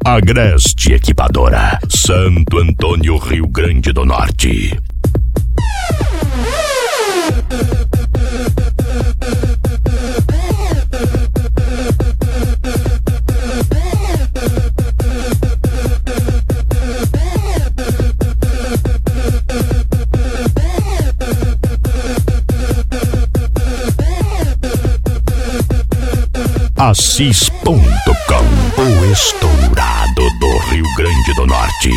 Agreste Equipadora, Santo Antônio, Rio Grande do Norte. Assis.com, o estourado do Rio Grande do Norte.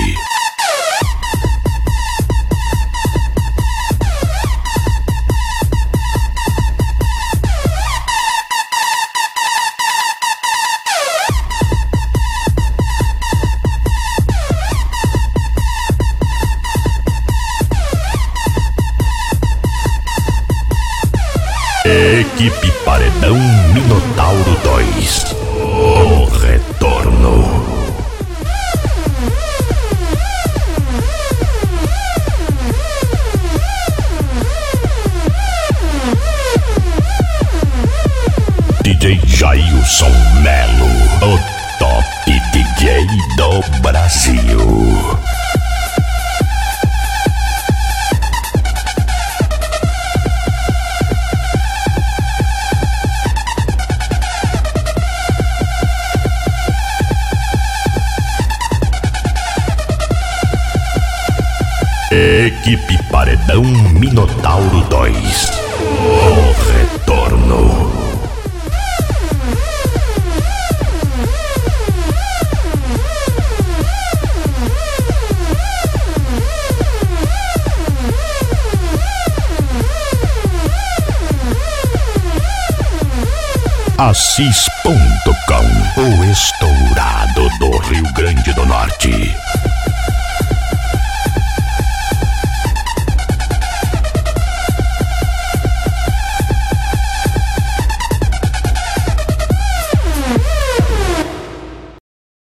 Equipe Paredão Minotauro 2, o retorno. DJ Jailson Melo, o top DJ do Brasil. Equipe Paredão Minotauro 2, o retorno. Assis.com, o estourado do Rio Grande do Norte.